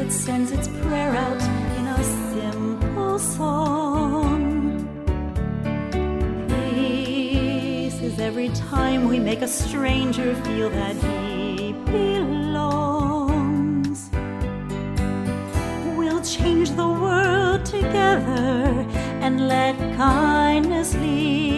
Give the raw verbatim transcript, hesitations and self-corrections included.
that sends its prayer out in a simple song. Peace is every time we make a stranger feel that he belongs. We'll change the world together and let kindness lead.